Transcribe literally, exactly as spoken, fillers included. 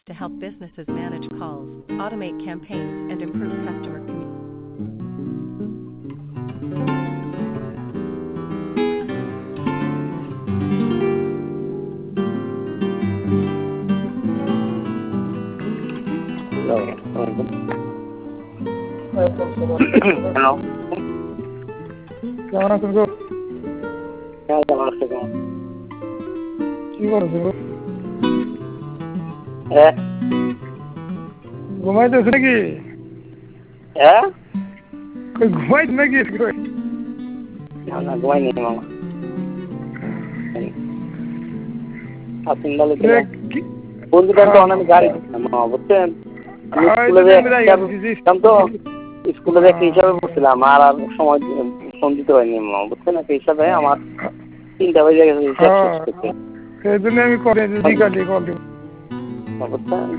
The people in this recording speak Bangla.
to help businesses manage calls, automate campaigns, and improve customer communication. Hello, কেমন আছেন গো? হ্যাঁ কেমন আছে কেমন? কি করছো গো? হ্যাঁ ঘুমাইতেছো নাকি? হ্যাঁ কই ঘুমাইতে নাকি? কই না না ঘুমাইনি মামা। আপনি ভালো এ ছিলেন? কি- বন্ধুটার তো হ্যাঁ, অনেক গাড়ি দিচ্ছিলাম মামা, বুঝছেন? আমি হ্যাঁ, স্কুলে এই যে তো আমি হিসাবে বুঝেছি। পড়ছিলাম তো, স্কুলে যে একটা হ্যাঁ, হিসাবে পড়ছিলাম আর আর সময় দি- ফোন দিতে পারিনি মামা, বুঝছেন? একটা হিসাবে আমার তিনটা বেজে গেছে হিসাব শেষ হ্যাঁ, করতে, সেই জন্য আমি কলে বিকালে কল দিব। বুঝছেন?